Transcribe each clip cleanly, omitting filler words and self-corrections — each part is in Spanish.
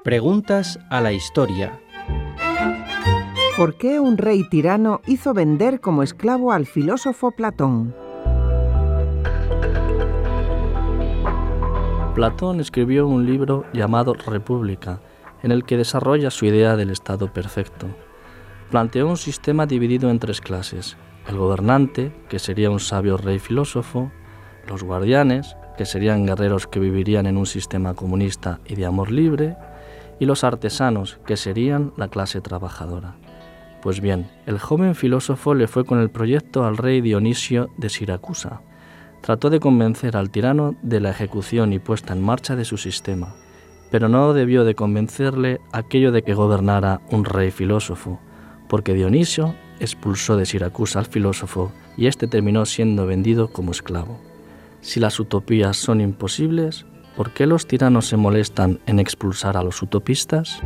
Preguntas a la historia. ¿Por qué un rey tirano hizo vender como esclavo al filósofo Platón? Platón escribió un libro llamado República, en el que desarrolla su idea del Estado perfecto. Planteó un sistema dividido en tres clases: el gobernante, que sería un sabio rey filósofo; los guardianes, que serían guerreros que vivirían en un sistema comunista y de amor libre; y los artesanos, que serían la clase trabajadora. Pues bien, el joven filósofo le fue con el proyecto al rey Dionisio de Siracusa. Trató de convencer al tirano de la ejecución y puesta en marcha de su sistema, pero no debió de convencerle aquello de que gobernara un rey filósofo, porque Dionisio expulsó de Siracusa al filósofo y éste terminó siendo vendido como esclavo. Si las utopías son imposibles, ¿por qué los tiranos se molestan en expulsar a los utopistas?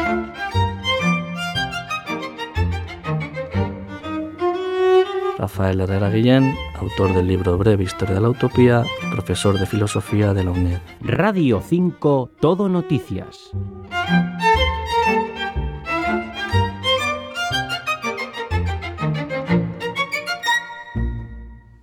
Rafael Herrera Guillén, autor del libro Breve Historia de la Utopía y profesor de filosofía de la UNED. Radio 5 Todo Noticias.